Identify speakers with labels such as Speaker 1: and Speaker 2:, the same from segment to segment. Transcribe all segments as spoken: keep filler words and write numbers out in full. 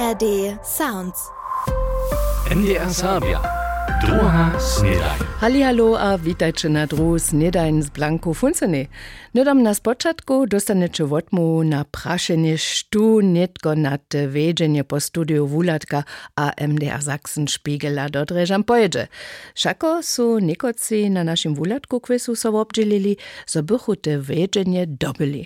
Speaker 1: A R D Sounds.
Speaker 2: N D R Sabia. Druga snedaj.
Speaker 3: Hallo a witajcie na druhu snedajn z Blanku Funceny. Nedom na spočatku dostanecie wotmu na prašenje štu netko na te vedženje po studiu Wulatka a M D R Sachsen-Spiegela dodrežam pojedzie. Šako su nekoci na našim Wulatku kvisu so obdželili, so bychu te vedženje dobili.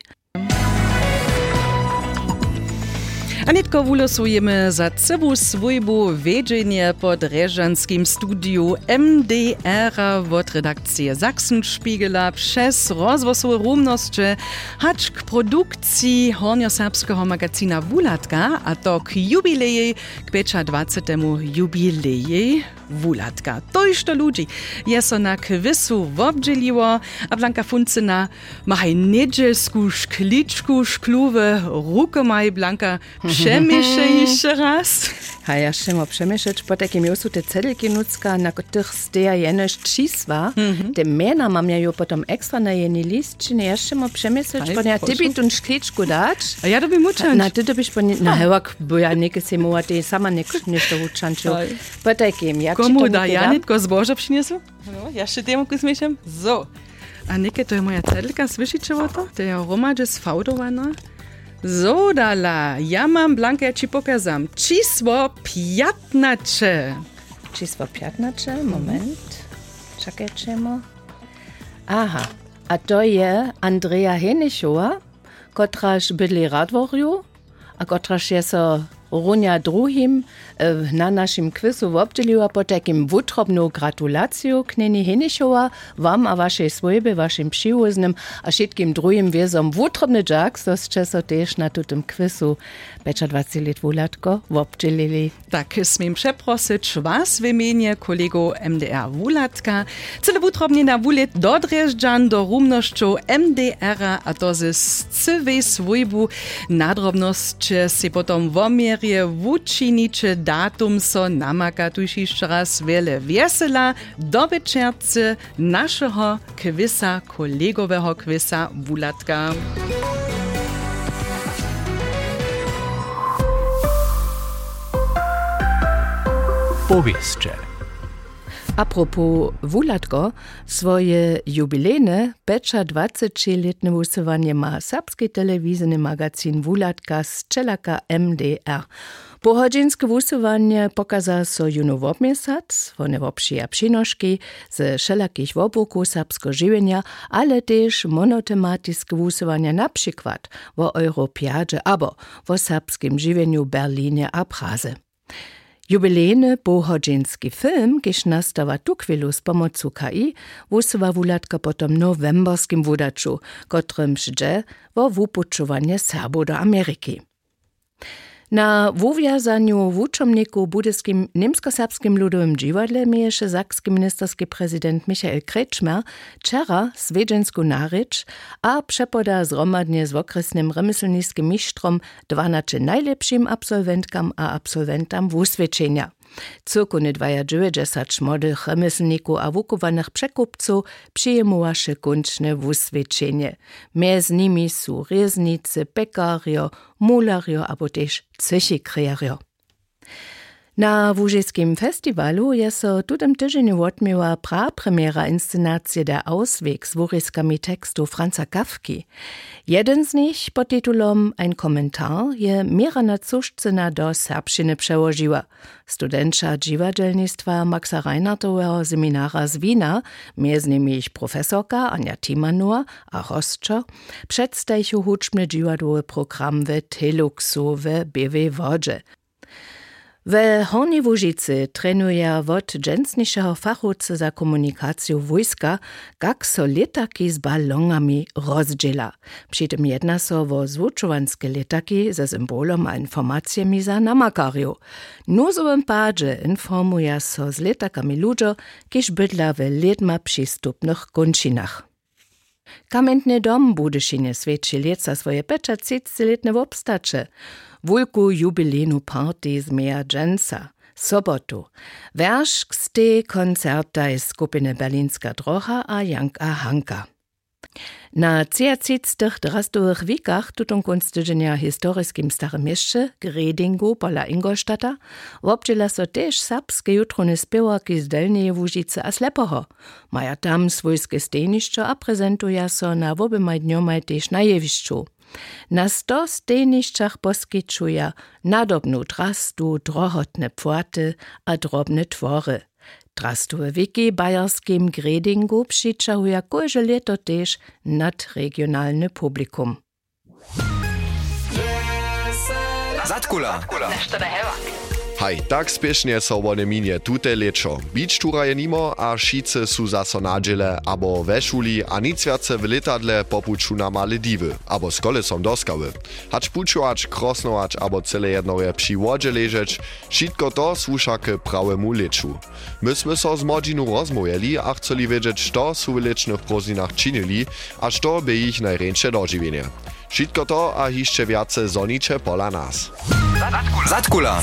Speaker 4: A netko wulosujemy za cebu swojbu wiedźenie pod reżanskim studiu M D R od redakcji Sachsen-Spiegela przez rozwosowe rumności hacz k produkcji hornioserbskiego magazina Wulatka, a to k jubileji, k dwudziestemu jubileji Wulatka. To już to ludzi jest na kwisu wobdzieliło, a Blanka Funcyna maj niedzielsku szkliczku szkluwe rukomaj Blanka przemieszaj jeszcze raz.
Speaker 3: A ja szemo przemieszać po takim josu te cedelki nucka, na których steja jenoś cziswa. Mm-hmm. Te mena mam ja jo potom ekstra na jeni list, czy nie jeszcze mo przemieszać, po ja tybi tun szkliczku dać.
Speaker 4: A ja dobi muczać.
Speaker 3: Na ty dobiś po nie, na hewak, bo ja nie se moła, ty sama nie nešto wuczanču. Po takim, ja
Speaker 4: komu da ja netko zboža přinesu? No, ja še temu kusmišem. So. A neke, to je moja cedelka, slyšíte o to? To je romadže sfaudovaná. So, dala, ja mam, Blanka, ja ci pokazam. Číslo piatnače.
Speaker 3: Číslo piatnače, moment. Čakajčemo. Aha, a to je Andrea Henišova, kotraž bydli Radvorju, a kotraž je so Runia druhim na naszym kwisu wobdzieliła po takim wutrobną gratulacją kneni Henišova, wam a waszej swojbie, waszym przyłoznym, a wszystkim drugim wiezom wutrobny dżak, zoście so też na tutem kwisu dwadzieścia lat Wulatko wobdzielili.
Speaker 4: Tak, smiem przeprosić was w imieniu kolego M D R Wulatka. Cyle wutrobnie na wulet dodreżdżan do rumnoszczu M D R, a to ze cywej swojbu nadrobność se potom womie wučiniče datum so namaka tuž jeszcze raz wiele wiesela do večerce našeho kvisa, kolegového kvisa Wulatka.
Speaker 2: Powieszcze.
Speaker 3: Apropos Wulatko, swoje jubilejne dwudziestoletnie wusywanie ma serbski telewizyjny magazyn Wulatka z Czelaka M D R. Pochodzinskie wusywanie pokaza so juno wobmiesat, one wobszyja przynoszki ze wszelakich woboków serbskiego żywienia, ale też monotematyczne wusywania na przykład o Europiadzie albo o serbskim żywieniu Berlinie a Praze. Jubilejny pochodzinski film, kiż nastawa tu chwilu z pomocą K I, wusywa Wulatka potom novemberskim wudaczu, kotrym przyjdzie o wupuczowanie Serbów do Ameryki. Na wuwiązaniu wuczomniku budyskim niemsko-serbskim ludowym dziwadle mieješe sakski ministerski prezydent Michael Kretschmer wczera swiedziensku narycz a przepoda zromadnie z okresnym remyselniskim mistrzom dwanaście najlepszym absolwentkam a absolwentam wuswieczenia. Cyrkuny dziewięćdziesiąt młodych remyselników a wukowanych przekupców przyjmowaše kończne wuswieczenie. Między nimi są reznicy, pekario, mulario albo też cychikreario. Na Łużyskim festiwalu jest so tutem tydzieniu odmiała prapremiera inscenacji Der Ausweg z wuryskami tekstu Franza Kafki. Jeden z nich pod tytułom Ein Kommentar je Mirana Cuszczyna do serbszczyny przełożyła. Studentka dziwadelnictwa Maxa Reinhardtowego seminara z Wina, między nimi ich profesorka Anja Timanua a hostczo, przedstawił huczny dziwadłowy program w Teluxu w B W Wodzie. W Hornej Łużycy trenuje wot dżęsniejszego fachowca za komunikację wojska, jak so letaki z balonami rozdziela. Przy tym jedna so o zwuczowanskie letaki ze symbolom a informacjami za namakariu. Nuzowym padzie informuje so z letakami ludzie, kiż bydla w ledma przystupnych kończynach. Kamienny dom Budyszynie świeci let za swoje pięćdziesięcioletnie wobstacze. Wulku jubilejnu party z meja dżęsa. Sobotu. Werszk z tej koncerta jest skupiny Berlinska Droha a Janka Hanka. Na ciacictych drastowych wikach tutą kunstydzenia historyskim Starym Mieście, Gredingu, pola Ingolstadta, wobdziela so też serbskie jutrone spiełaki z Delnej Łužice a Slepoho. Maja tam swojskie steniszczo a prezentuja so na wobymaj dniomaj też na jewiszczu. Na sto stenišćach poskičuja nadobnu drastu, drohotne płaty a drobne twory. Drastowe wiki bajerskim Gredingu přičahuja koje leto tež nadregionalne publikum.
Speaker 1: Zatkula. Haj, tak spiešne so one minie tute lečo. Bič tura je nimo a šice sú zaso nadžele, abo vešuli a nic viace v letadle popuču na Malediwy, abo z kolesom doskawy. Hač pučovač, krosnovač, abo celé jedno je przy wodže ležeč, šitko to słuša k prawemu leču. My sme so z modžinu rozmojeli a chceli vedieť, što sú v lečných prozinách činili a što by ich najrejšie doživenie. Šitko to a hišće viace zoniče pola nas. Zatkula.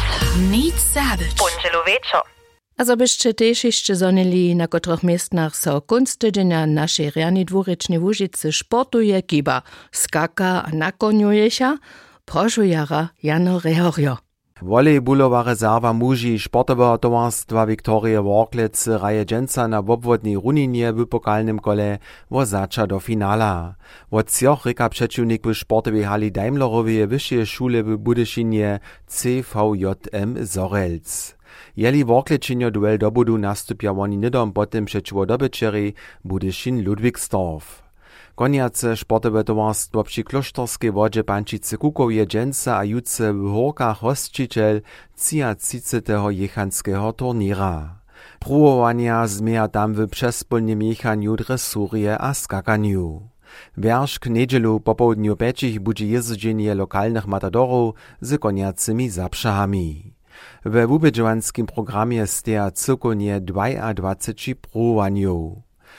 Speaker 5: Nic zabyć. Punčelu večo.
Speaker 3: A zo byście też jeszcze zonili, na których miestnach so kunstydzenia naszej rjani dwurycznej Łužicy sportuje, kiba skaka a nakoniuješa, prošu jara Jano Rehorio.
Speaker 6: Volejbólova rezerva muži sportového tovarstva Viktorie Worklec raje dženca na obvodnej runinie w pokalnym kole wo zača do finala. Od cioch reka przeciwnik w sportowej hali Daimlerowej wyższej szule w Budyšinie C V J M Zorelc. Jeli Worklečinjo duel do budu nastupia oni nidom potem przeciwo dobyčeri Budyšin Ludwigsdorf. Koniace sportowe towarstwo przy kloštorskiej wodzie Pančice Kukowie dženca a juce w Horkach hostčiteľ trzydziestotrzycego jechanskiego turniera. Pruwowania zmieja tam w przespólnym jechaniu, dresurie a skakaniu. Wiersz k niedzielu po południu peczich budzi jeżdżenie lokalnych matadorów z koniacymi zaprzahami. We wubedżowanskim programie steja cykonie dwadzieścia pruwaniów.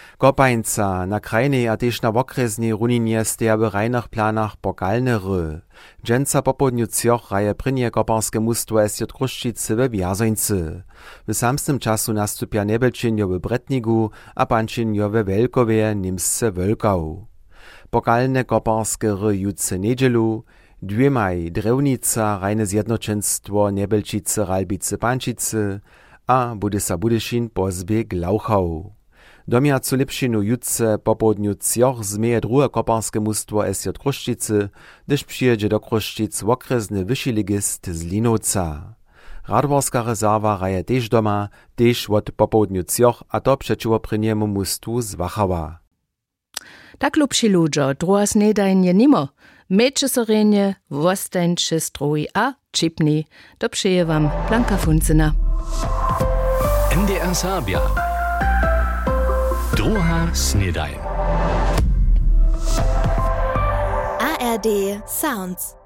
Speaker 6: Kopańca na krajnej a też na okresnej runinie steja w rajnych planach pokalne ry. Dženca po południu cioch raje prynie koparskie mustwo S J Kruščice we Wjazońcy. W samym czasu nastupia nebelčinjo w Bretnigu a pančinjo we Velkowie Nimsce Wölkau. Pokalne koparskie ry juce niedzielu, dwemaj Drewnica rajne zjednoczenstwo Nebelčice Ralbice Pančice a Budysa Budyšin pozbieg Lauchau. Domiacu lepšinu jutce po południu cioch zmieje drugie koparskie mustwo S J Kruščice, gdyż przyjedzie do Kruščic okresny wyższy ligist z Linowca. Radworska rezerwa raje też doma, też od po południu cioch, a to przeciwo pryniemu mustwu z Wachała.
Speaker 3: Tak lubši ludzo, druga snedajnje nimo, meče sorenje, vostańczy strój a čipni. To przyje wam Blanka Funzina.
Speaker 2: N D R Sabia. Druga snedajn.
Speaker 5: A R D Sounds